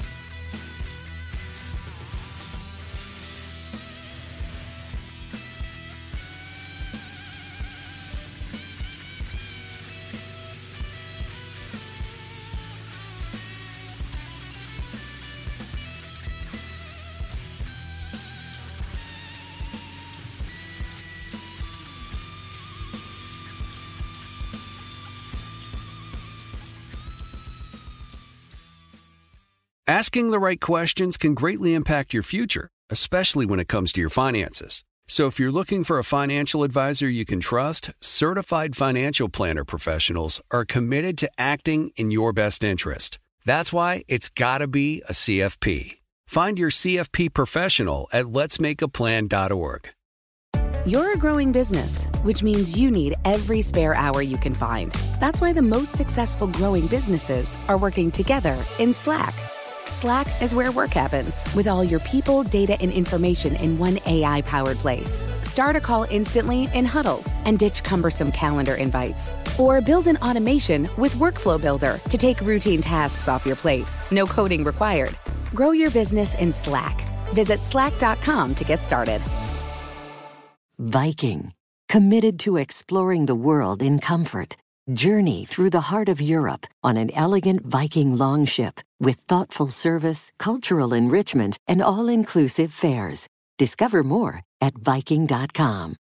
Asking the right questions can greatly impact your future, especially when it comes to your finances. So if you're looking for a financial advisor you can trust, certified financial planner professionals are committed to acting in your best interest. That's why it's got to be a CFP. Find your CFP professional at letsmakeaplan.org. You're a growing business, which means you need every spare hour you can find. That's why the most successful growing businesses are working together in Slack. Slack is where work happens, with all your people, data, and information in one AI-powered place. Start a call instantly in huddles and ditch cumbersome calendar invites. Or build an automation with Workflow Builder to take routine tasks off your plate. No coding required. Grow your business in Slack. Visit slack.com to get started. Viking, committed to exploring the world in comfort. Journey through the heart of Europe on an elegant Viking longship with thoughtful service, cultural enrichment, and all-inclusive fares. Discover more at Viking.com.